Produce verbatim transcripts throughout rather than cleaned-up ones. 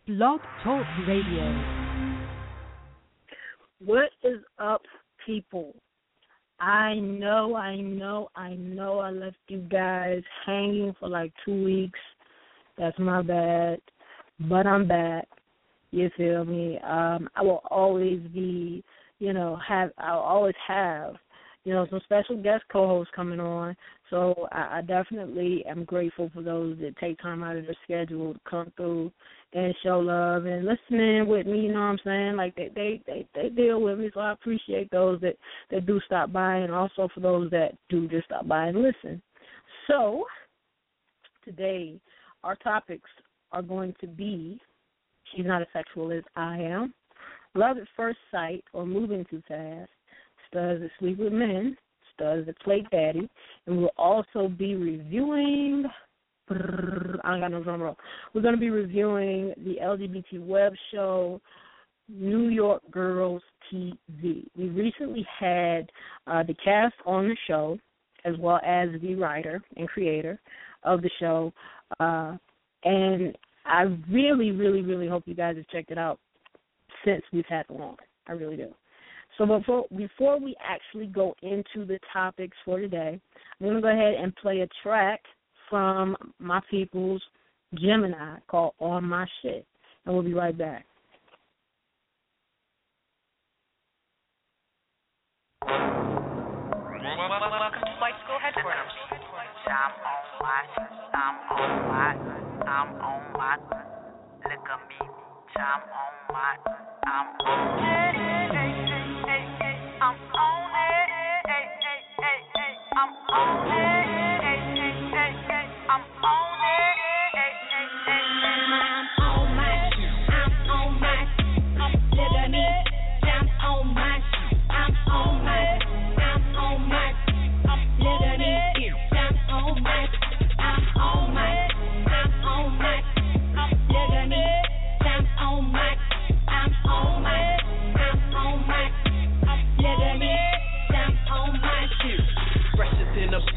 Blog Talk Radio. What is up, people? I know, I know, I know I left you guys hanging for like two weeks. That's my bad. But I'm back. You feel me? Um, I will always be, you know, have I'll always have, you know, some special guest co-hosts coming on. So I, I definitely am grateful for those that take time out of their schedule to come through and show love and listen in with me, you know what I'm saying? Like, they, they, they, they deal with me, so I appreciate those that, that do stop by, and also for those that do just stop by and listen. So today our topics are going to be, she's not as sexual as I am, love at first sight or moving too fast, studs that sleep with men, studs that play daddy, and we'll also be reviewing, I don't got no drum roll, we're going to be reviewing the L G B T web show, New York Girls T V. We recently had uh, the cast on the show, as well as the writer and creator of the show, uh, and I really, really, really hope you guys have checked it out since we've had it on. I really do. So before, before we actually go into the topics for today, I'm going to go ahead and play a track from my people's Gemini called On My Shit, and we'll be right back. Welcome to Flight School Headquarters. I'm on my, I'm on my, I'm on my, look at me, I'm on my, I'm on it, hey, hey, hey, hey, I'm on it, hey, hey, hey, hey, I'm on it, hey, hey, hey, hey, I'm on it, hey, hey, hey, hey, I'm on my, I'm on my, look at me, I'm on my, I'm on my, I'm on my, look at me, I'm on my, I'm on my, I'm on my, look at me, I'm on my, I'm on my, I'm on my, look at me, I'm on my shit. Fresher than a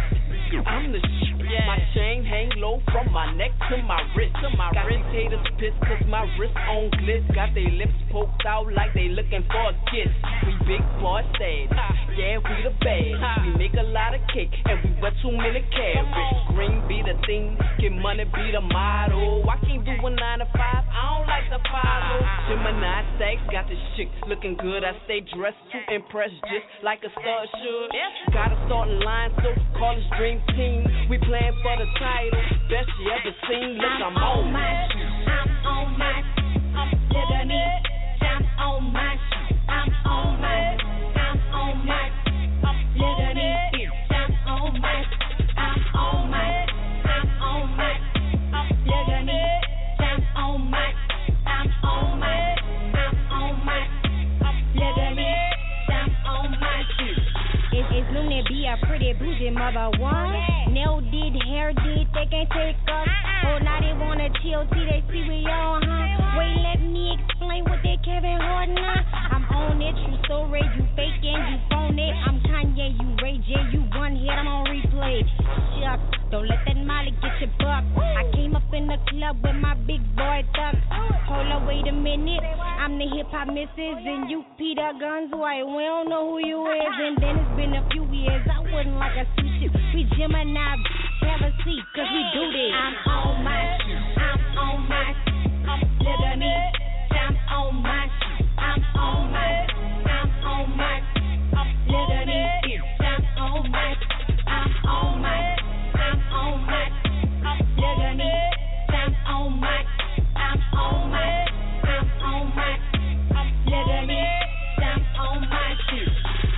I'm the shit. Yeah. My chain hang low from my neck to my wrist. To my got wrist. These haters pissed cause my wrist on glitz. Got they lips poked out like they looking for a kiss. We big boy stage, yeah, we the best. We make a lot of cake and we wear too many carrots. Green be the thing, get money be the motto. I can't do a nine to five, I don't like the follow. Gemini sex, got this chick looking good. I stay dressed to impress just like a stud should. Got a starting line, so call us Dream Team. We playing for the title, best you ever seen. Look, I'm, I'm on my, I'm on my, look at me, I'm on my, I'm on my, I'm on my, look at me, I'm on my, I'm on my, I'm on my, look at me, I'm on my, I'm on my, I'm on my, look at me, I'm on my. It's, it's Luna B, a pretty bougie mother one. Nail did, hair did, they can't take us. Oh, now they wanna chill, see they see we on, huh? Wait, let me explain what they Kevin Hart now. I'm on it, you so red, you faking, you phone it. I'm Kanye, you Ray J, you one hit, I'm on replay. Shucks, don't let that Molly get your buck. I came up in the club with my big boy thugs. Hold up, wait a minute, I'm the hip hop missus, and you Peter Guns White. We don't know who you is, and then it's been a few years. I wouldn't like a suit you. We Gemini, have a seat, cause we do this. I'm on my, I'm on my, look at me, I'm on my, I'm on my, I'm on my, look at me, I'm on my, I'm on my, I'm on my, look at me, I'm on my, I'm on my, I'm on my, look at me, I'm on my shit.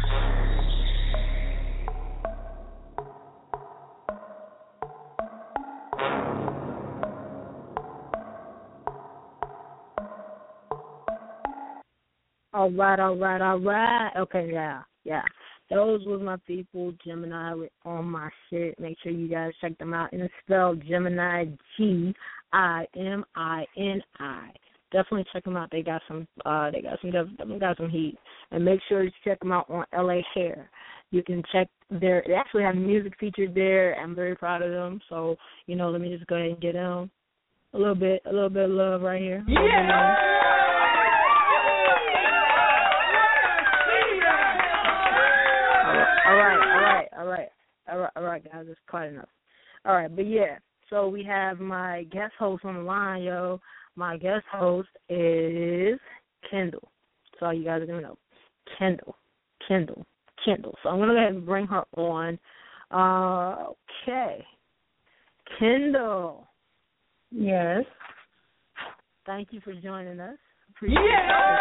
All right, all right, all right. Okay, yeah, yeah. Those was my people, Gemini, with On My Shit. Make sure you guys check them out. And it's spelled Gemini, G I M I N I. Definitely check them out. They got some, uh, they got some, they got some heat. And make sure you check them out on L A Hair. You can check their, they actually have music featured there. I'm very proud of them. So, you know, let me just go ahead and get them. A little bit, a little bit of love right here. Yeah. All right, all right, all right, all right, all right, guys. It's quite enough. All right, but yeah. So we have my guest host on the line, yo. My guest host is Kendall. That's all you guys are gonna know. Kendall, Kendall, Kendall. So I'm gonna go ahead and bring her on. Uh, okay, Kendall. Yes. Thank you for joining us. Appreciate yeah.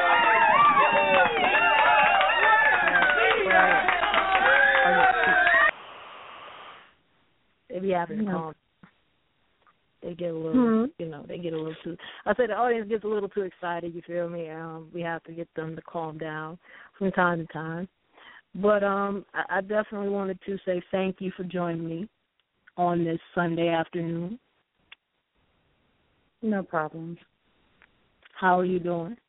it. They be having to calm. They get a little, mm-hmm. you know, they get a little too. I said the audience gets a little too excited. You feel me? Um, we have to get them to calm down from time to time. But um, I, I definitely wanted to say thank you for joining me on this Sunday afternoon. No problem. How are you doing?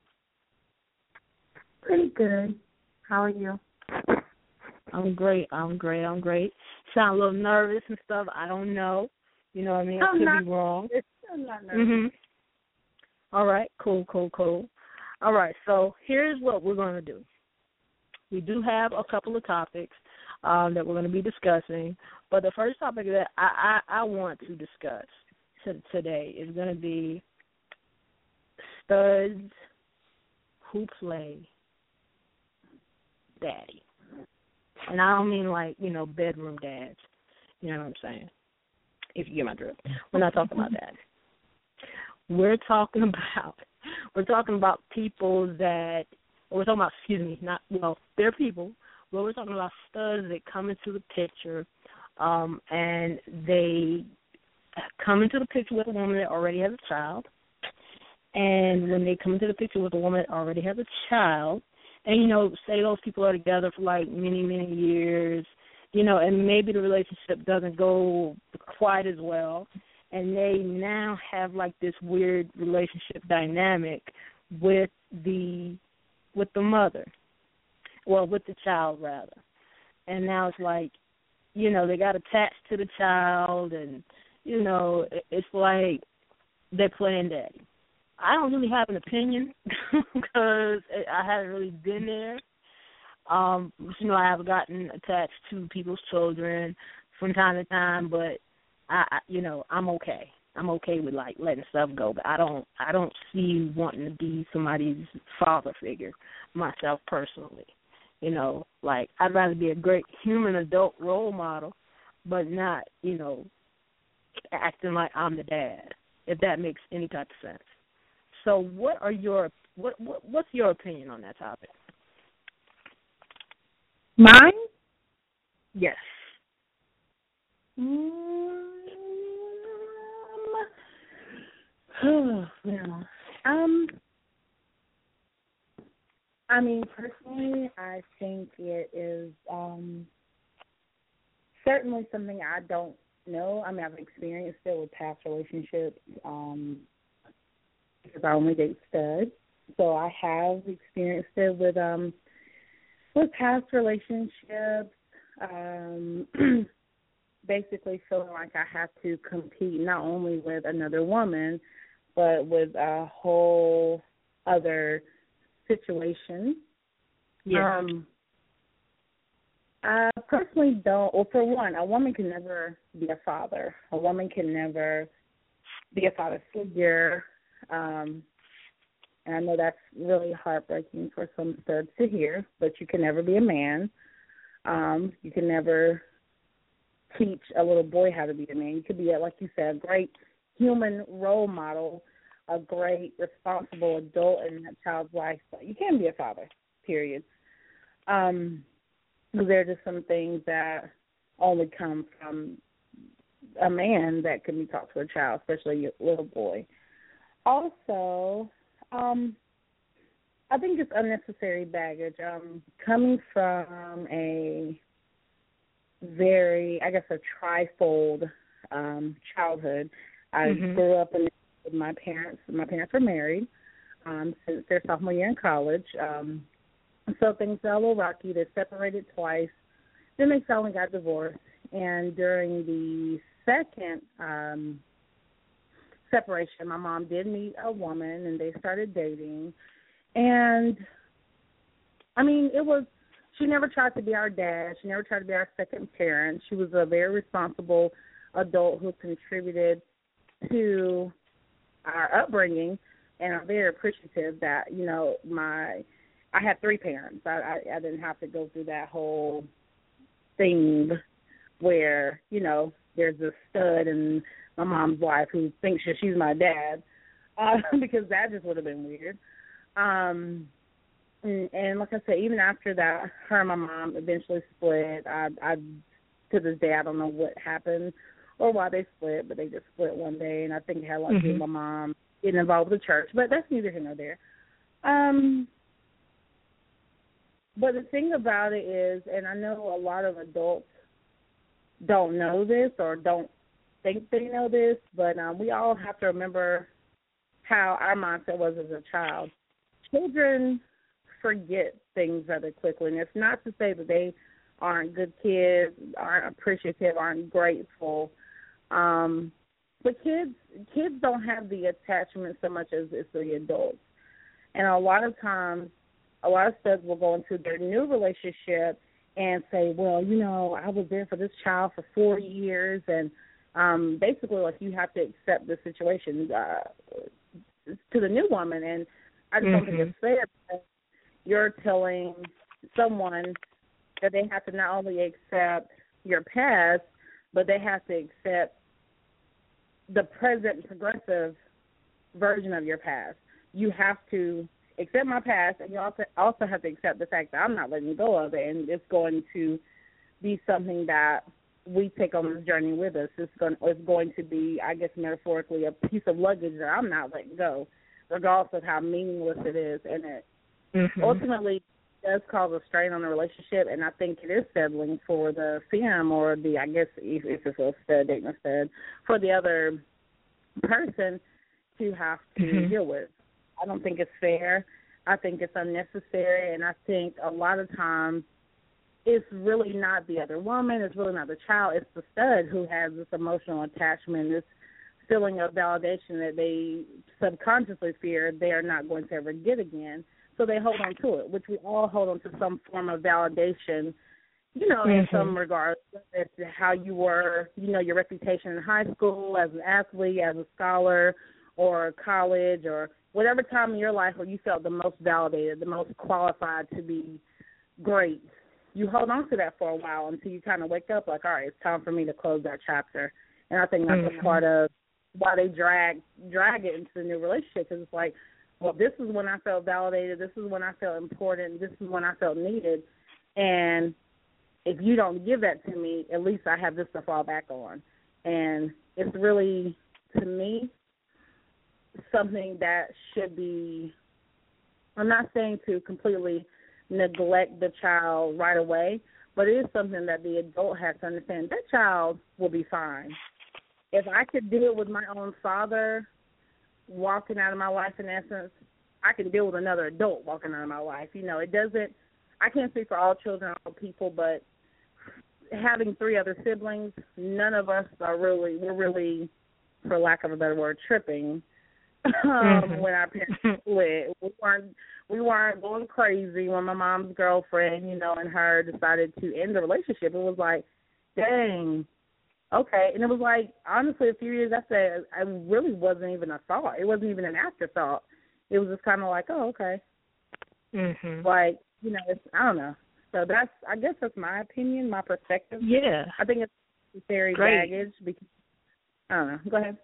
Pretty good. How are you? I'm great. I'm great. I'm great. Sound a little nervous and stuff. I don't know. You know what I mean? I I'm could not, be wrong. I'm not nervous. Mhm. All right. Cool. Cool. Cool. All right. So here's what we're going to do. We do have a couple of topics um, that we're going to be discussing, but the first topic that I, I, I want to discuss t- today is going to be studs who play daddy. And I don't mean like, you know, bedroom dads. You know what I'm saying? If you get my drift. We're not talking about that. We're talking about, we're talking about people that, we're talking about, excuse me, not, well, they're people, but we're talking about studs that come into the picture um, and they come into the picture with a woman that already has a child. And when they come into the picture with a woman that already has a child, and, you know, say those people are together for like many, many years, you know, and maybe the relationship doesn't go quite as well, and they now have like this weird relationship dynamic with the with the mother, well, with the child rather, and now it's like, you know, they got attached to the child, and you know, it's like they're playing daddy. I don't really have an opinion because I haven't really been there. Um, you know, I have gotten attached to people's children from time to time, but I, I, you know, I'm okay. I'm okay with like letting stuff go, but I don't, I don't see wanting to be somebody's father figure myself personally. You know, like I'd rather be a great human adult role model, but not, you know, acting like I'm the dad. If that makes any type of sense. So, what are your what, what what's your opinion on that topic? Mine? Yes. Um, oh, well, um, I mean, personally, I think it is um, certainly something I don't know. I mean, I've experienced it with past relationships um, because I only date studs. So I have experienced it with um, with past relationships, um, basically feeling like I have to compete not only with another woman, but with a whole other situation. Yeah. Um, I personally don't, well, for one, a woman can never be a father. A woman can never be a father figure. Um, and I know that's really heartbreaking for some studs to hear, but you can never be a man. Um, you can never teach a little boy how to be a man. You could be, a, like you said, a great human role model, a great responsible adult in that child's life, but you can't be a father, period. Um, there are just some things that only come from a man that can be taught to a child, especially a little boy. Also, um, I think it's unnecessary baggage. Um, coming from a very, I guess, a trifold um, childhood, I mm-hmm. grew up in with my parents. My parents were married um, since their sophomore year in college. Um, so things got a little rocky. They separated twice. Then they finally got divorced. And during the second um, separation, my mom did meet a woman, and they started dating. And, I mean, it was, she never tried to be our dad. She never tried to be our second parent. She was a very responsible adult who contributed to our upbringing, and I'm very appreciative that, you know, my, I had three parents. I, I, I didn't have to go through that whole thing where, you know, there's a stud and my mom's wife who thinks that she's my dad, uh, because that just would have been weird. Um, and, and like I said, even after that, her and my mom eventually split. I, I, to this day, I don't know what happened or why they split, but they just split one day, and I think it had a lot to do with my mom getting involved with the church, but that's neither here nor there. Um, but the thing about it is, and I know a lot of adults don't know this or don't think they know this, but um, we all have to remember how our mindset was as a child. Children forget things rather quickly, and it's not to say that they aren't good kids, aren't appreciative, aren't grateful. Um, but kids kids don't have the attachment so much as, as the adults. And a lot of times, a lot of studs will go into their new relationship and say, well, you know, I was there for this child for four years, and um, basically, like, you have to accept the situation uh, to the new woman. And I just don't think it's fair because you're telling someone that they have to not only accept your past, but they have to accept the present progressive version of your past. You have to accept my past, and you also also have to accept the fact that I'm not letting go of it, and it's going to be something that we take on this journey with us. It's going, it's going to be, I guess, metaphorically, a piece of luggage that I'm not letting go, regardless of how meaningless it is. And it mm-hmm. ultimately does cause a strain on the relationship, and I think it is settling for the femme or the, I guess, if, if it's a stud, dating a stud, for the other person to have to mm-hmm. deal with. I don't think it's fair. I think it's unnecessary, and I think a lot of times it's really not the other woman, it's really not the child, it's the stud who has this emotional attachment, this feeling of validation that they subconsciously fear they are not going to ever get again. So they hold on to it, which we all hold on to some form of validation, you know, mm-hmm. in some regards, as to how you were, you know, your reputation in high school, as an athlete, as a scholar, or college, or whatever time in your life where you felt the most validated, the most qualified to be great. You hold on to that for a while until you kind of wake up like, all right, it's time for me to close that chapter. And I think that's mm-hmm. a part of why they drag drag it into the new relationship, because it's like, well, this is when I felt validated, this is when I felt important, this is when I felt needed, and if you don't give that to me, at least I have this to fall back on. And it's really, to me, something that should be, I'm not saying to completely neglect the child right away, but it is something that the adult has to understand. That child will be fine. If I could deal with my own father walking out of my life, in essence, I can deal with another adult walking out of my life. You know, it doesn't, I can't speak for all children, all people, but having three other siblings, none of us are really, we're really, for lack of a better word, tripping um, mm-hmm. when our parents split. We weren't, we weren't going crazy when my mom's girlfriend, you know, and her decided to end the relationship. It was like, dang, okay. And it was like, honestly, a few years after, I really wasn't even a thought. It wasn't even an afterthought. It was just kind of like, oh, okay. Mm-hmm. Like, you know, it's, I don't know. So that's, I guess that's my opinion, my perspective. Yeah. I think it's necessary baggage because, I don't know. Go ahead.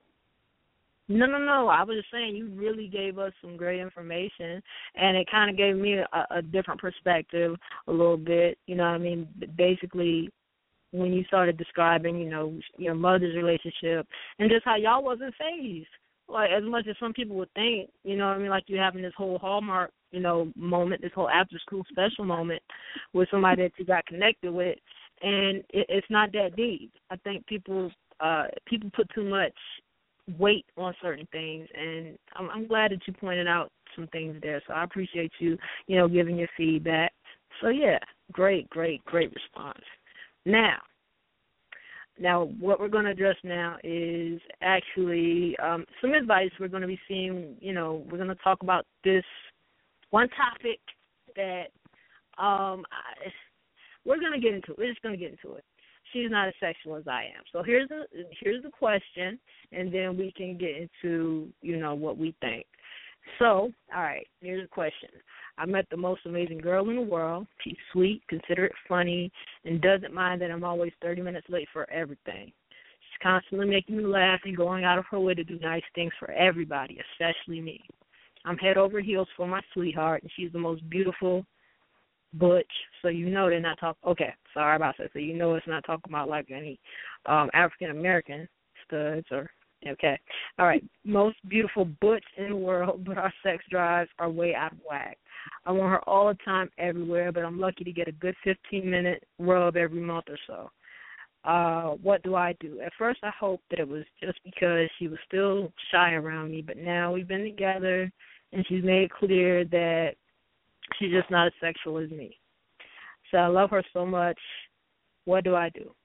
No, no, no. I was just saying you really gave us some great information, and it kind of gave me a, a different perspective a little bit. You know what I mean? Basically, when you started describing, you know, your mother's relationship and just how y'all wasn't phased. Like, as much as some people would think, you know what I mean, like you having this whole Hallmark, you know, moment, this whole after-school special moment with somebody that you got connected with, and it, it's not that deep. I think people uh, people put too much weight on certain things, and I'm, I'm glad that you pointed out some things there, so I appreciate you, you know, giving your feedback. So, yeah, great, great, great response. Now, now, what we're going to address now is actually um, some advice. We're going to be seeing, you know, we're going to talk about this one topic that um, I, we're going to get into. We're just going to get into it. She's not as sexual as I am. So here's the here's the question, and then we can get into, you know, what we think. So, all right, here's the question. I met the most amazing girl in the world. She's sweet, considerate, funny, and doesn't mind that I'm always thirty minutes late for everything. She's constantly making me laugh and going out of her way to do nice things for everybody, especially me. I'm head over heels for my sweetheart, and she's the most beautiful butch. So you know they're not talking. Okay, sorry about that. So you know it's not talking about like any um, African American studs or. Okay. All right. Most beautiful butch in the world, but our sex drives are way out of whack. I want her all the time, everywhere, but I'm lucky to get a good fifteen-minute rub every month or so. Uh, what do I do? At first, I hoped that it was just because she was still shy around me, but now we've been together, and she's made it clear that she's just not as sexual as me. So I love her so much. What do I do?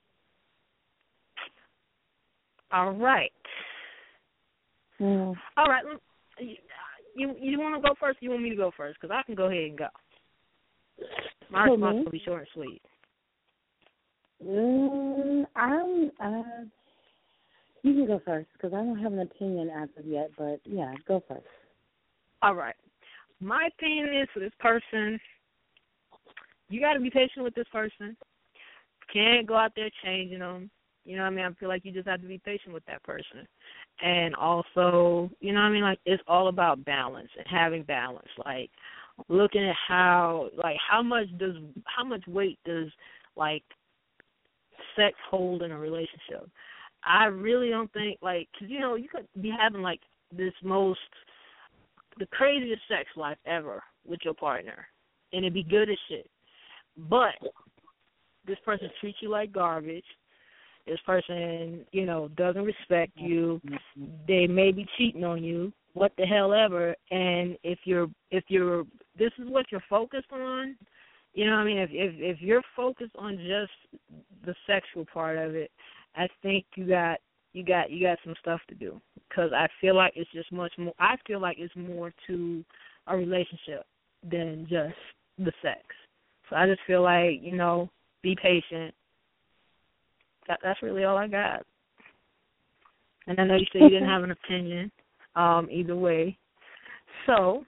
All right. Mm. All right. You you want to go first? Or you want me to go first? Because I can go ahead and go. My response will be short and sweet. Mm, I'm. Uh, you can go first because I don't have an opinion as of yet. But yeah, go first. All right. My opinion is for this person, you got to be patient with this person. Can't go out there changing them. You know what I mean? I feel like you just have to be patient with that person. And also, you know what I mean? Like, it's all about balance and having balance. Like, looking at how, like, how much does, how much weight does, like, sex hold in a relationship? I really don't think, like, because, you know, you could be having, like, this most, the craziest sex life ever with your partner, and it'd be good as shit. But this person treats you like garbage. This person, you know, doesn't respect you. They may be cheating on you. What the hell ever. And if you're, if you're, this is what you're focused on. You know what I mean? If if if you're focused on just the sexual part of it, I think you got you got you got some stuff to do. Because I feel like it's just much more. I feel like it's more to a relationship than just the sex. So I just feel like, you know, be patient. That, that's really all I got. And I know you said you didn't have an opinion um, either way. So,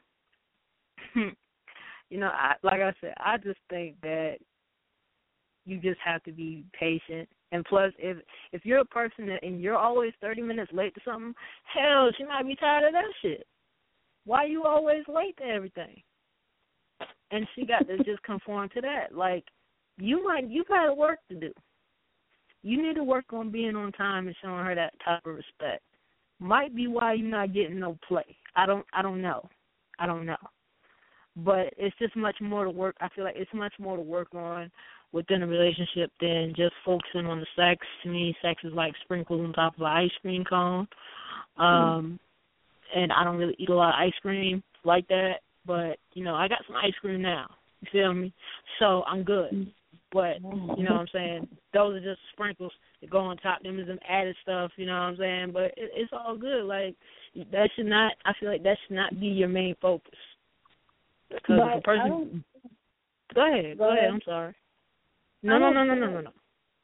you know, I, like I said, I just think that you just have to be patient. And plus, if if you're a person that, and you're always thirty minutes late to something, hell, she might be tired of that shit. Why you always late to everything? And she got to just conform to that. Like, you might, you got work to do. You need to work on being on time and showing her that type of respect. Might be why you're not getting no play. I don't I don't know. I don't know. But it's just much more to work. I feel like it's much more to work on within a relationship than just focusing on the sex. To me, sex is like sprinkles on top of an ice cream cone. Um, mm. And I don't really eat a lot of ice cream like that. But, you know, I got some ice cream now. You feel me? So I'm good. Mm. But, you know what I'm saying, those are just sprinkles that go on top. Them is some added stuff, you know what I'm saying? But it, it's all good. Like, that should not, I feel like that should not be your main focus. Because if a person, go ahead, go, go ahead. ahead, I'm sorry. No, no, no, no, no, no, no.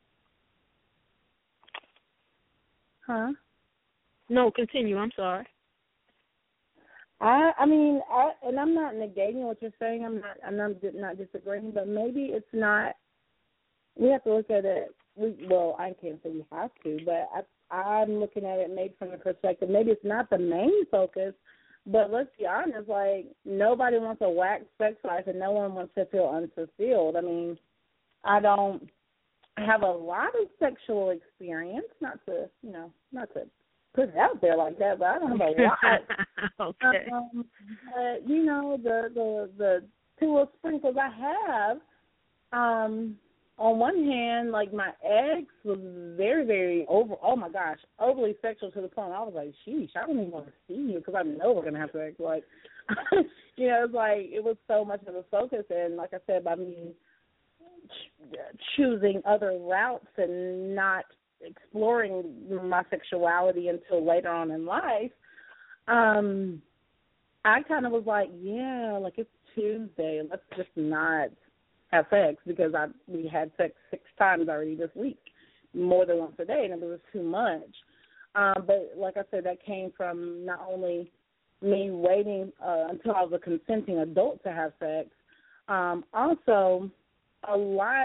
Huh? No, continue, I'm sorry. I, I mean, I, and I'm not negating what you're saying. I'm not, I'm not, not disagreeing. But maybe it's not. We have to look at it. We, well, I can't say we have to, but I, I'm looking at it maybe from the perspective. Maybe it's not the main focus, but let's be honest. Like, nobody wants a whack sex life, and no one wants to feel unfulfilled. I mean, I don't have a lot of sexual experience. Not to, you know, not to put it out there like that, but I don't have a lot. Okay. Um, but you know, the the the two little sprinkles I have. Um, on one hand, like my ex was very, very over. Oh my gosh, overly sexual to the point I was like, sheesh, I don't even want to see you because I know we're gonna have sex. Like, you know, it's like it was so much of a focus, and like I said, by me ch- choosing other routes and not exploring my sexuality until later on in life, um, I kind of was like, yeah, like it's Tuesday, let's just not have sex because I we had sex six times already this week, more than once a day, and it was too much. Um, but like I said, that came from not only me waiting uh, until I was a consenting adult to have sex, um, also a lot,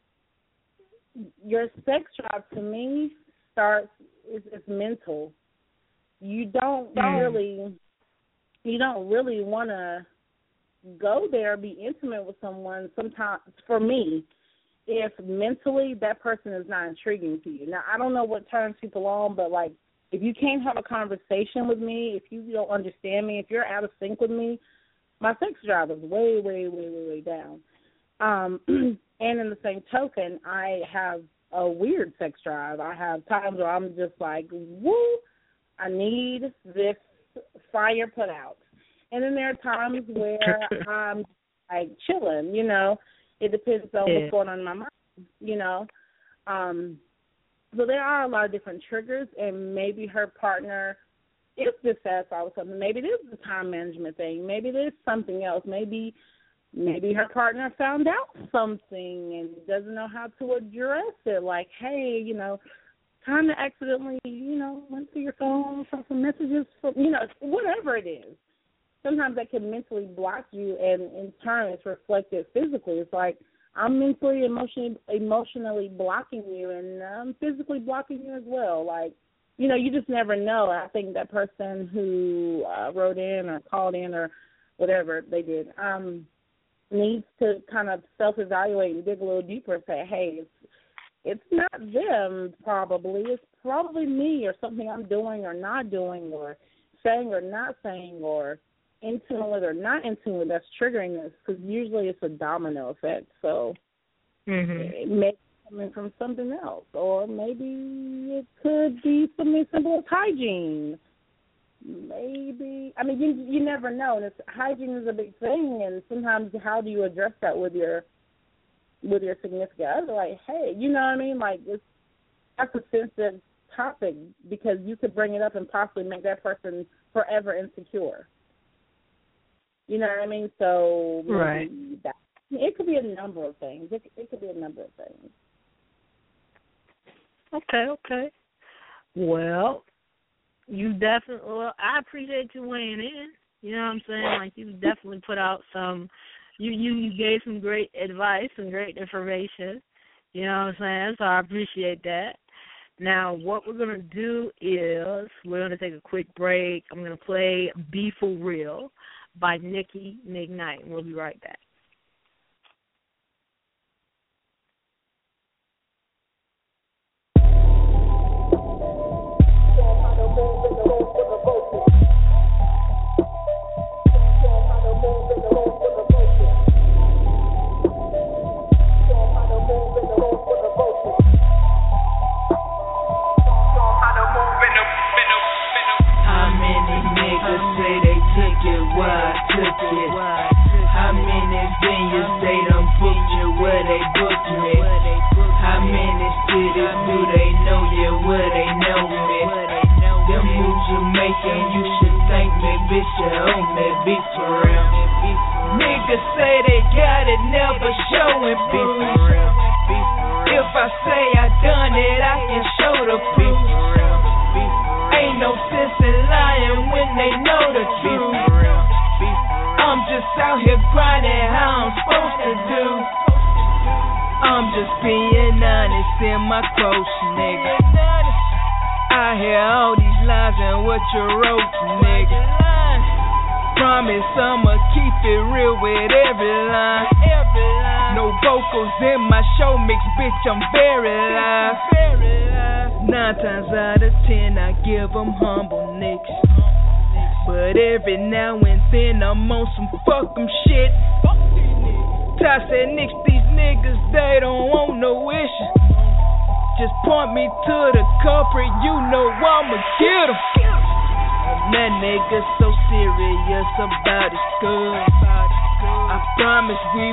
your sex drive to me starts, is, is mental. You don't mm. really, you don't really want to go there, be intimate with someone sometimes, for me, if mentally that person is not intriguing to you. Now, I don't know what turns people on, but, like, if you can't have a conversation with me, if you don't understand me, if you're out of sync with me, my sex drive is way, way, way, way, way down. Um, and in the same token, I have a weird sex drive. I have times where I'm just like, woo, I need this fire put out. And then there are times where I'm, like, chilling, you know. It depends on yeah. what's going on in my mind, you know. Um, so there are a lot of different triggers, and maybe her partner is dissatisfied with something. Maybe it is the time management thing. Maybe it is something else. Maybe maybe her partner found out something and doesn't know how to address it. Like, hey, you know, kind of accidentally, you know, went through your phone, saw some messages, from, you know, whatever it is. Sometimes that can mentally block you, and in turn it's reflected physically. It's like, I'm mentally, emotionally, emotionally blocking you, and I'm physically blocking you as well. Like, you know, you just never know. I think that person who uh, wrote in or called in or whatever they did um, needs to kind of self-evaluate and dig a little deeper and say, hey, it's, it's not them probably. It's probably me or something I'm doing or not doing or saying or not saying or in tune with or not in tune with that's triggering this, because usually it's a domino effect. So mm-hmm. it may be coming from something else, or maybe it could be something simple as hygiene. Maybe, I mean, you you never know. And it's, hygiene is a big thing, and sometimes how do you address that with your with your significant other? Like, hey, you know what I mean? Like, it's, that's a sensitive topic because you could bring it up and possibly make that person forever insecure. You know what I mean? So maybe right. that, it could be a number of things. It, it could be a number of things. Okay, okay. Well, you definitely, well, I appreciate you weighing in. You know what I'm saying? Like, you definitely put out some, you, you, you gave some great advice and great information. You know what I'm saying? So I appreciate that. Now, what we're going to do is we're going to take a quick break. I'm going to play Be For Real by Nicki McKnight. We'll be right back. How many venues they done booked you where they booked me? How many cities do they know you where they know me? Them moves you making, you should thank me, bitch, you owe me, be for real. Niggas say they got it, never showing, be for real. If I say I done it, I can show the people. Ain't no sense in lying when they know the truth. I'm just out here grinding how I'm supposed to do. I'm just being honest in my quotes, nigga. I hear all these lies and what you wrote, nigga. Promise I'ma keep it real with every line. No vocals in my show mix, bitch, I'm very live. Nine times out of ten I give them humble niggas. But every now and then I'm on some fuck 'em shit. Ty said, nix, these niggas, they don't want no issue. Just point me to the culprit, you know I'ma get him. And that nigga so serious about his good. I promise we would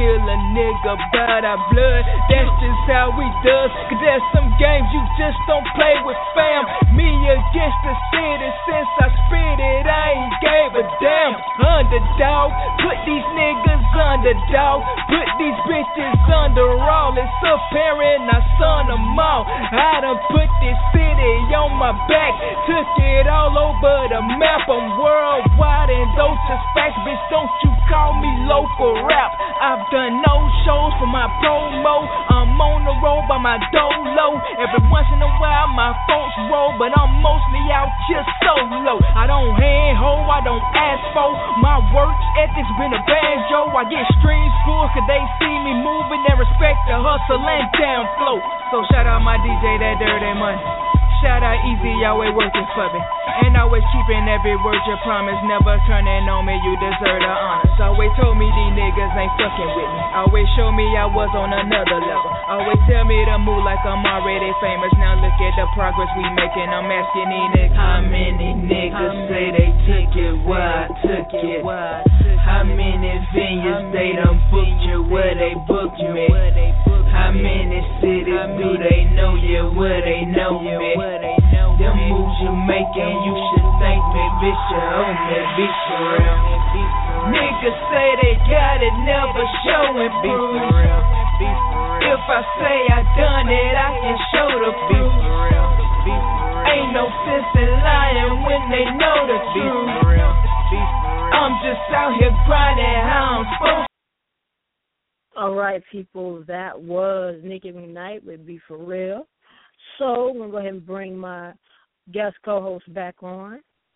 kill a nigga by our blood. That's just how we does. Cause there's some games you just don't play with, fam. Me against the city, since I spit it, I ain't gave a damn. Underdog, put these niggas under, dog. Put these bitches under all. It's apparent I son them all. I done put this city on my back, took it all over the map. I'm worldwide and those just facts, bitch. Don't you call me local rap. I've done no shows for my promo. I'm on the road by my dolo. Every once in a while my folks roll, but I'm mostly out here solo. I don't handhold, I don't ask for. My work ethic's been a banjo. I get streams full cause they see me moving and respect the hustle and down flow. So shout out my D J, that dirty money. Shout out Easy, always working for me. And always keeping every word you promise. Never turning on me, you deserve the honors. Always told me these niggas ain't fucking with me. Always show me I was on another level. Always tell me to move like I'm already famous. Now look at the progress we making. I'm asking these niggas. How many niggas say they took it? Why I took it? How many venues they done booked you? Where they booked me? How many cities do they know you? Where they know me? Them moves you making, you should thank me, bitch. You owe me, be for real. Niggas say they got it, never show and prove. If I say I done it, I can show the proof. Ain't no sense in lying when they know the truth. I'm just out here grinding how I'm supposed to. All right, people, that was Nicki McKnight with Be For Real. So I'm going to go ahead and bring my guest co-host back on.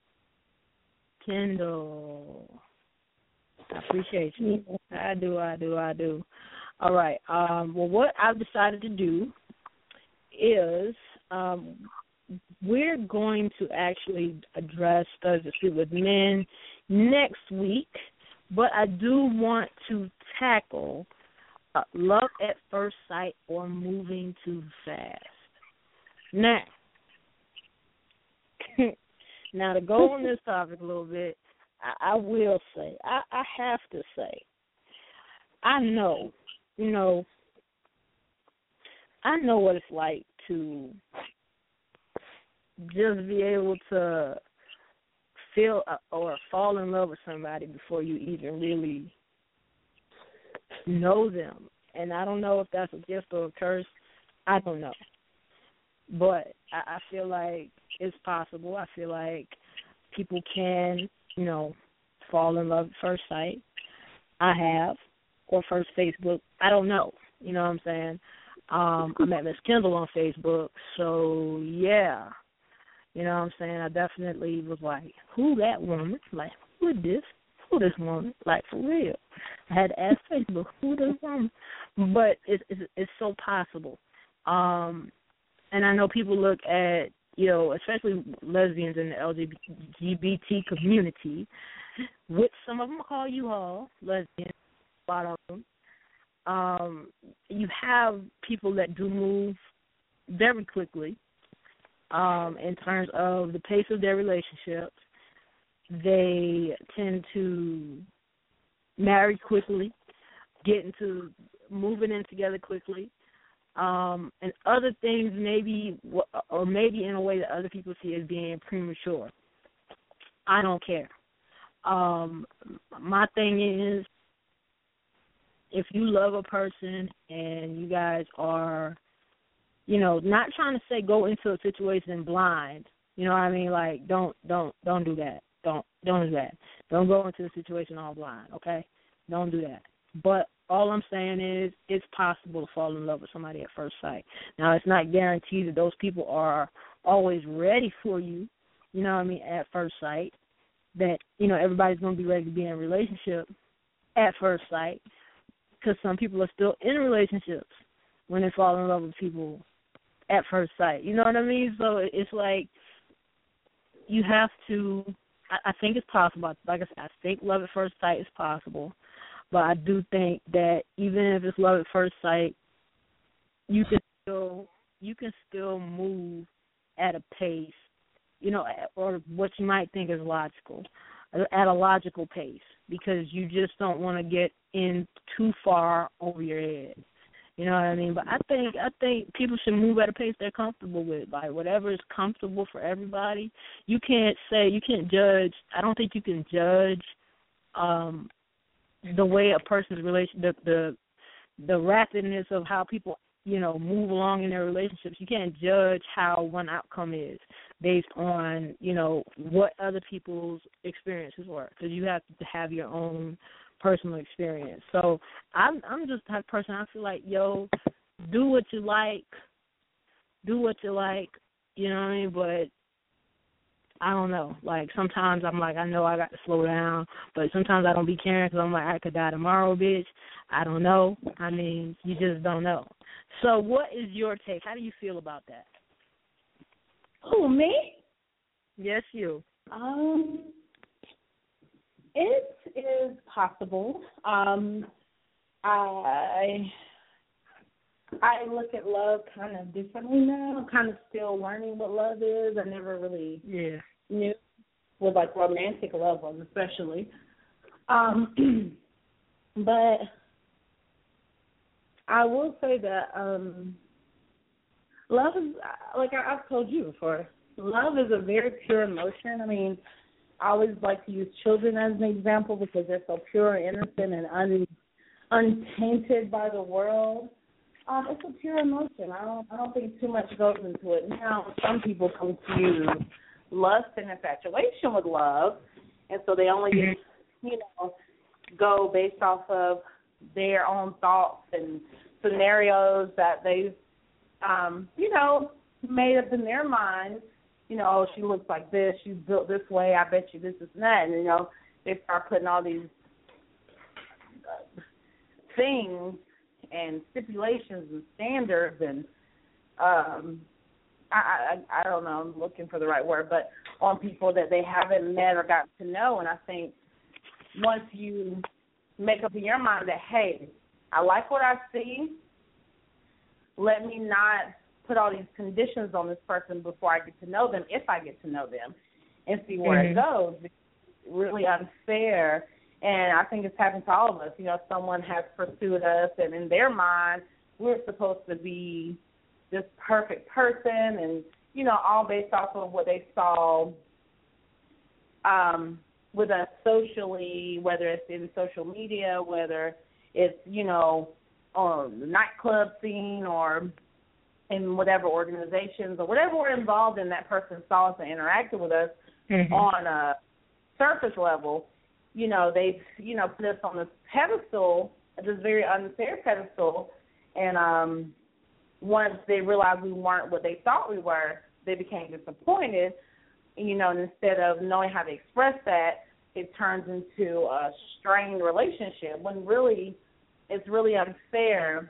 Kendall. I appreciate you. I do, I do, I do. All right. Um, well, what I've decided to do is um, we're going to actually address Studs That Sleep With Men next week, but I do want to tackle uh, love at first sight or moving too fast. Now, now to go on this topic a little bit, I, I will say, I, I have to say, I know, you know, I know what it's like to just be able to feel or fall in love with somebody before you even really know them. And I don't know if that's a gift or a curse. I don't know. But I, I feel like it's possible. I feel like people can, you know, fall in love at first sight. I have. Or first Facebook. I don't know. You know what I'm saying? Um, I met Miss Kendall on Facebook. So, yeah. You know what I'm saying? I definitely was like, who that woman? Like, who is this? Who this woman? Like, for real. I had to ask Facebook, who this woman? But it's, it's, it's so possible. Um, and I know people look at, you know, especially lesbians in the L G B T community, which some of them call you all lesbians, a lot of them. Um, you have people that do move very quickly um, in terms of the pace of their relationships. They tend to marry quickly, get into moving in together quickly, um, and other things maybe, or maybe in a way that other people see as being premature. I don't care. Um, my thing is, if you love a person and you guys are, you know, not trying to say go into a situation blind, you know what I mean? Like, don't, don't, don't do that. Don't, don't do that. Don't go into a situation all blind, okay? Don't do that. But all I'm saying is it's possible to fall in love with somebody at first sight. Now, it's not guaranteed that those people are always ready for you, you know what I mean, at first sight, that, you know, everybody's going to be ready to be in a relationship at first sight, because some people are still in relationships when they fall in love with people at first sight. You know what I mean? So it's like you have to, I, I think it's possible. Like I said, I think love at first sight is possible. But I do think that even if it's love at first sight, you can still you can still move at a pace, you know, or what you might think is logical. at a logical pace, because you just don't want to get in too far over your head. You know what I mean? But I think I think people should move at a pace they're comfortable with. Like, whatever is comfortable for everybody. You can't say, you can't judge. I don't think you can judge um, the way a person's relation, the, the the rapidness of how people, you know, move along in their relationships. You can't judge how one outcome is based on, you know, what other people's experiences were, because you have to have your own personal experience. So I'm I'm just the type of person, I feel like, yo, do what you like, do what you like, you know what I mean? But I don't know. Like, sometimes I'm like, I know I got to slow down, but sometimes I don't be caring because I'm like, I could die tomorrow, bitch. I don't know. I mean, you just don't know. So what is your take? How do you feel about that? Who, me? Yes, you. Um, it is possible. Um, I I look at love kind of differently now. I'm kind of still learning what love is. I never really yeah. knew with, like, romantic love, especially. Um, but I will say that um, love is, like I've told you before, love is a very pure emotion. I mean, I always like to use children as an example because they're so pure and innocent and un, untainted by the world. Um, it's a pure emotion. I don't I don't think too much goes into it. Now, some people confuse lust and infatuation with love, and so they only, mm-hmm. you know, go based off of their own thoughts and scenarios that they've, um, you know, made up in their minds. You know, oh, she looks like this, she's built this way, I bet you this is that. And, you know, they start putting all these uh, things and stipulations and standards and, um, I, I I don't know, I'm looking for the right word, but on people that they haven't met or gotten to know. And I think once you make up in your mind that, hey, I like what I see, let me not put all these conditions on this person before I get to know them, if I get to know them, and see where mm-hmm. it goes. It's really unfair, and I think it's happened to all of us. You know, someone has pursued us, and in their mind, we're supposed to be this perfect person, and, you know, all based off of what they saw um, with us socially, whether it's in social media, whether it's, you know, on the nightclub scene or in whatever organizations or whatever we're involved in, that person saw us and interacted with us mm-hmm. on a surface level. You know, they've, you know, put us on this pedestal, this very unfair pedestal, and um, once they realized we weren't what they thought we were, they became disappointed. You know, and instead of knowing how to express that, it turns into a strained relationship when really it's really unfair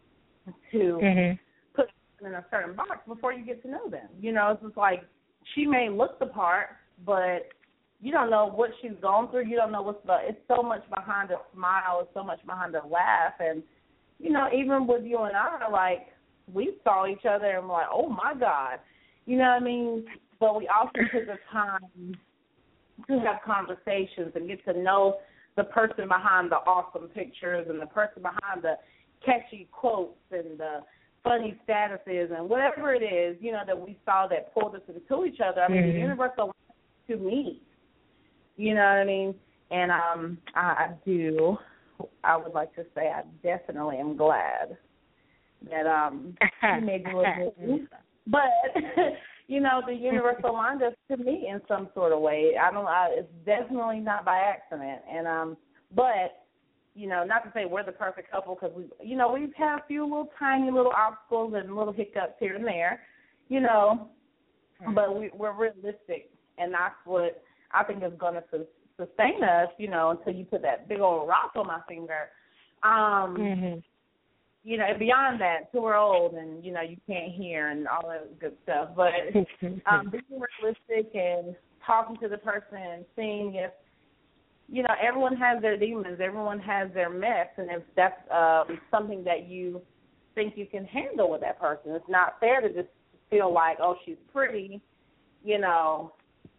to mm-hmm. put them in a certain box before you get to know them. You know, it's just like she may look the part, but you don't know what she's gone through. You don't know what's the, it's so much behind a smile. It's so much behind a laugh. And, you know, even with you and I, like, we saw each other and we're like, oh, my God. You know what I mean? But we also took the time to have conversations and get to know the person behind the awesome pictures and the person behind the catchy quotes and the funny statuses and whatever it is, you know, that we saw that pulled us into each other. I mean, mm-hmm. the universal to meet. You know what I mean? And um, I, I do, I would like to say I definitely am glad that um, she made me look good. But, you know, the universe aligned us to meet in some sort of way. I don't. I, it's definitely not by accident. And um, but you know, not to say we're the perfect couple because we, you know, we've had a few little tiny little obstacles and little hiccups here and there, you know, but we, we're realistic, and that's what I think is going to su- sustain us, you know, until you put that big old rock on my finger. Um, mm-hmm. You know, beyond that, till we're old and, you know, you can't hear and all that good stuff. But um, being realistic and talking to the person and seeing if, you know, everyone has their demons, everyone has their mess, and if that's um, something that you think you can handle with that person, it's not fair to just feel like, oh, she's pretty, you know,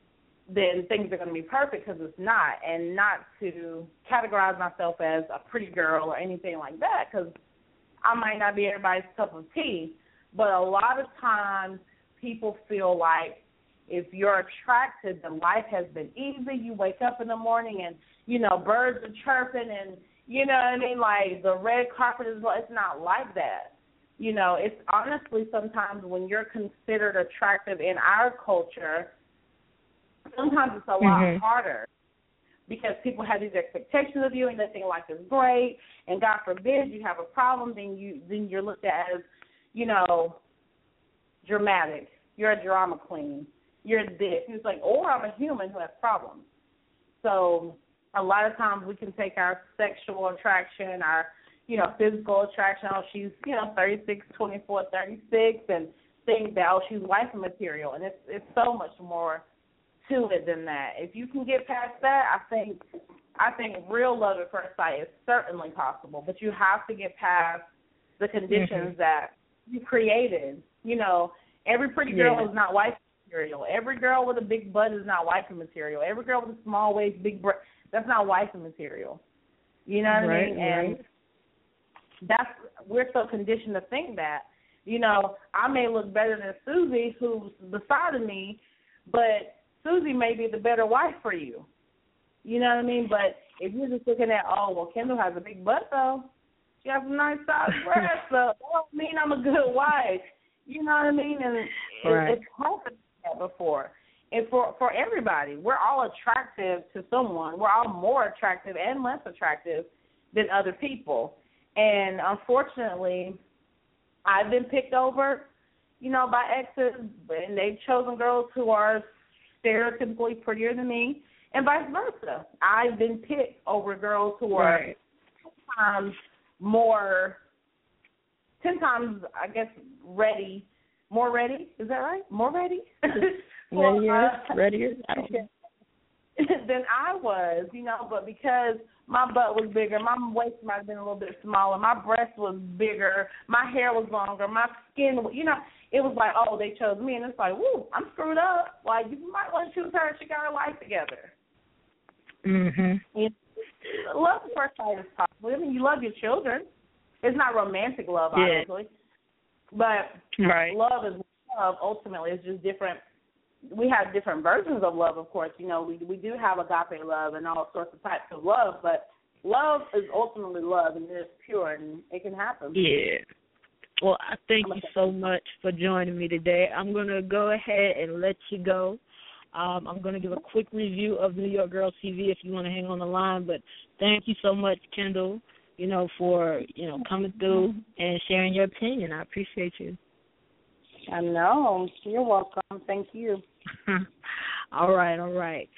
then things are going to be perfect, because it's not. And not to categorize myself as a pretty girl or anything like that, because I might not be everybody's cup of tea. But a lot of times people feel like if you're attracted, then life has been easy. You wake up in the morning and, you know, birds are chirping and, you know what I mean, like the red carpet is, it's not like that. You know, it's honestly sometimes when you're considered attractive in our culture, sometimes it's a lot mm-hmm. harder, because people have these expectations of you and they think life is great, and God forbid you have a problem, then you then you're looked at as, you know, dramatic. You're a drama queen. You're this. It's like, or I'm a human who has problems. So a lot of times we can take our sexual attraction, our, you know, physical attraction, oh, she's, you know, thirty-six, twenty-four, thirty-six, and think that, oh, she's wife material. And it's it's so much more to it than that. If you can get past that, I think I think real love at first sight is certainly possible, but you have to get past the conditions mm-hmm. that you created. You know, every pretty girl yeah. is not wife material. Every girl with a big butt is not wifey material. Every girl with a small waist, big breast, that's not wifey material. You know what right, I mean? Right. And that's, we're so conditioned to think that. You know, I may look better than Susie, who's beside of me, but Susie may be the better wife for you. You know what I mean? But if you're just looking at, oh, well, Kendall has a big butt, though. She has a nice size breast, so that don't mean I'm a good wife. You know what I mean? And right. it, it's happened before. And for, for everybody, we're all attractive to someone. We're all more attractive and less attractive than other people. And unfortunately, I've been picked over, you know, by exes, and they've chosen girls who are stereotypically prettier than me, and vice versa. I've been picked over girls who are right. ten times more, ten times, I guess, ready, more ready, is that right? More ready? Readier, uh, readier, I don't know. Than I was, you know, but because my butt was bigger, my waist might have been a little bit smaller, my breast was bigger, my hair was longer, my skin, you know, it was like, oh, they chose me, and it's like, woo, I'm screwed up. Like, you might want to choose her. She got her life together. Mhm. You know, love at first sight is possible. I mean, you love your children. It's not romantic love, yeah. obviously, but right. love is love. Ultimately, it's just different. We have different versions of love, of course. You know, we we do have agape love and all sorts of types of love, but love is ultimately love, and it's pure, and it can happen. Yeah. Well, I thank you so much for joining me today. I'm going to go ahead and let you go. Um, I'm going to give a quick review of New York Girls T V if you want to hang on the line, but thank you so much, Kendall, you know, for, you know, coming through and sharing your opinion. I appreciate you. I know. You're welcome. Thank you. all right, all right.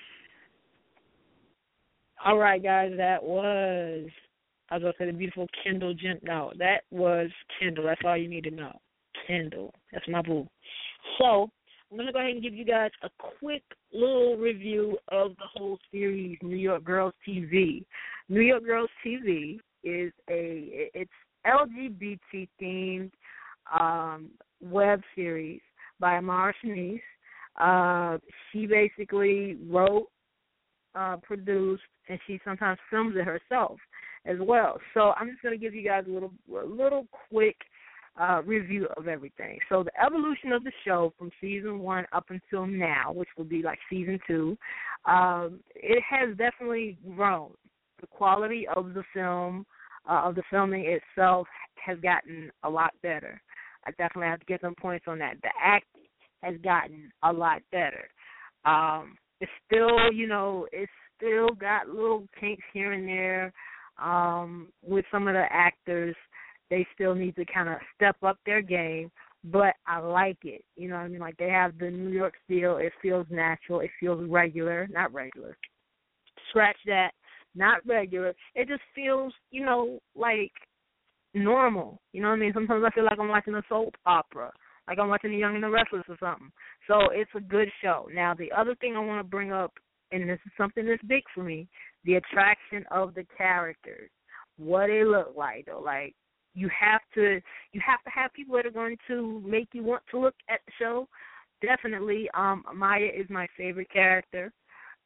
All right, guys, that was, I was going to say the beautiful Kendall Gent. No, that was Kendall. That's all you need to know. Kendall. That's my boo. So I'm going to go ahead and give you guys a quick little review of the whole series, New York Girls T V. New York Girls T V is a, it's L G B T themed um, web series by Amara Shanice. Uh, she basically wrote, uh, produced, and she sometimes films it herself as well. So I'm just going to give you guys a little, a little quick uh, review of everything. So the evolution of the show from season one up until now, which will be like season two, um, it has definitely grown. The quality of the film, uh, of the filming itself, has gotten a lot better. I definitely have to get some points on that. The acting has gotten a lot better. Um, it's still, you know, it's still got little kinks here and there um, with some of the actors. They still need to kind of step up their game, but I like it. You know what I mean? Like, they have the New York feel. It feels natural. It feels regular. Not regular. Scratch that. Not regular. It just feels, you know, like normal. You know what I mean? Sometimes I feel like I'm watching a soap opera, like I'm watching The Young and the Restless or something. So it's a good show. Now, the other thing I want to bring up, and this is something that's big for me, the attraction of the characters, what they look like, though. Like, you have to you have to have people that are going to make you want to look at the show. Definitely, um, Maya is my favorite character.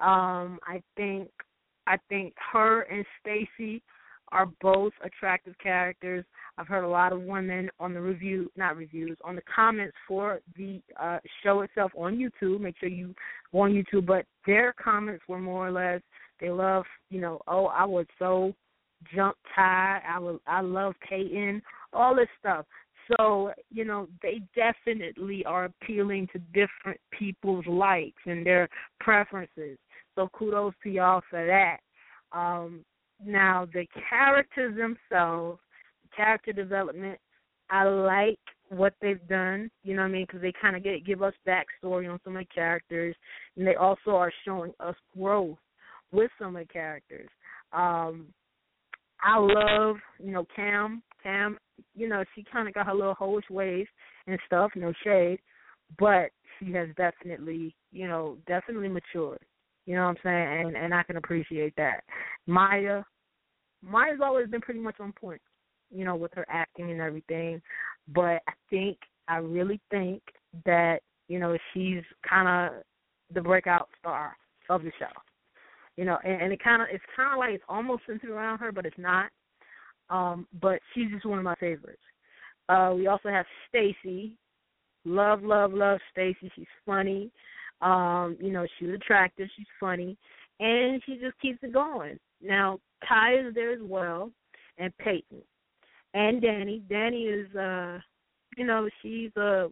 Um, I think I think her and Stacey are both attractive characters. I've heard a lot of women on the review, not reviews, on the comments for the uh, show itself on YouTube. Make sure you go on YouTube. But their comments were more or less, they love, you know, oh, I was so jump Ty. I was, I love Peyton, all this stuff. So, you know, they definitely are appealing to different people's likes and their preferences. So kudos to y'all for that. Um, now, the characters themselves, character development, I like what they've done, you know what I mean, because they kind of get give us backstory on some of the characters, and they also are showing us growth with some of the characters. Um, I love, you know, Cam. Cam, you know, she kind of got her little hoish ways and stuff, no shade, but she has definitely, you know, definitely matured. You know what I'm saying? And and I can appreciate that. Maya, Maya's always been pretty much on point, you know, with her acting and everything. But I think, I really think that, you know, she's kind of the breakout star of the show. You know, and, and it kind of, it's kind of like it's almost centered around her, but it's not. Um, but she's just one of my favorites. Uh, we also have Stacey. Love, love, love Stacey. She's funny. Um, you know, she's attractive. She's funny. And she just keeps it going. Now, Ty is there as well, and Peyton. And Danny. Danny is, uh, you know, she's uh,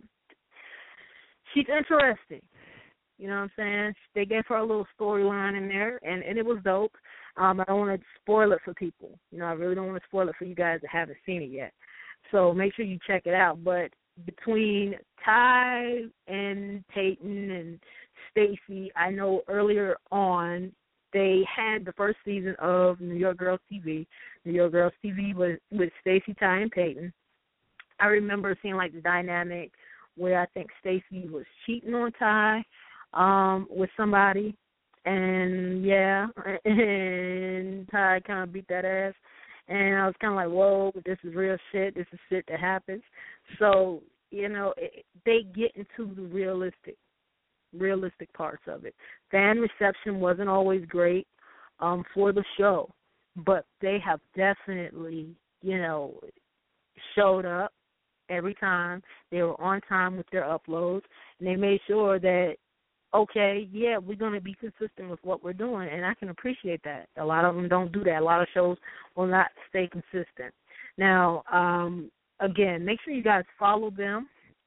she's interesting. You know what I'm saying? They gave her a little storyline in there, and, and it was dope. Um, I don't want to spoil it for people. You know, I really don't want to spoil it for you guys that haven't seen it yet. So make sure you check it out. But between Ty and Peyton and Stacey, I know earlier on they had the first season of New York Girls T V. New York Girls T V was with Stacey, Ty, and Peyton. I remember seeing like the dynamic where I think Stacey was cheating on Ty um, with somebody, and yeah, and Ty kind of beat that ass. And I was kind of like, whoa, this is real shit. This is shit that happens. So, you know, it, they get into the realistic, realistic parts of it. Fan reception wasn't always great um, for the show, but they have definitely, you know, showed up every time. They were on time with their uploads, and they made sure that, okay, yeah, we're going to be consistent with what we're doing, and I can appreciate that. A lot of them don't do that. A lot of shows will not stay consistent. Now, um, again, make sure you guys follow them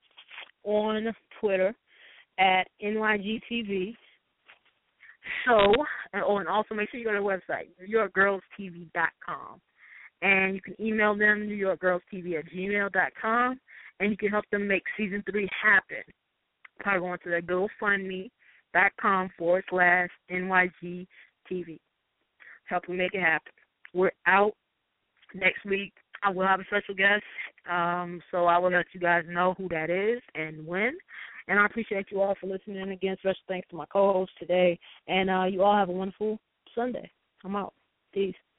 on Twitter at N Y G T V. So, oh, and also make sure you go to their website, New York Girls T V dot com. And you can email them, New York Girls T V at gmail dot com, and you can help them make season three happen by going to their GoFundMe.com forward slash NYG TV. Help them make it happen. We're out next week. I will have a special guest, um, so I will let you guys know who that is and when. And I appreciate you all for listening. Again, special thanks to my co-host today. And uh, you all have a wonderful Sunday. I'm out. Peace.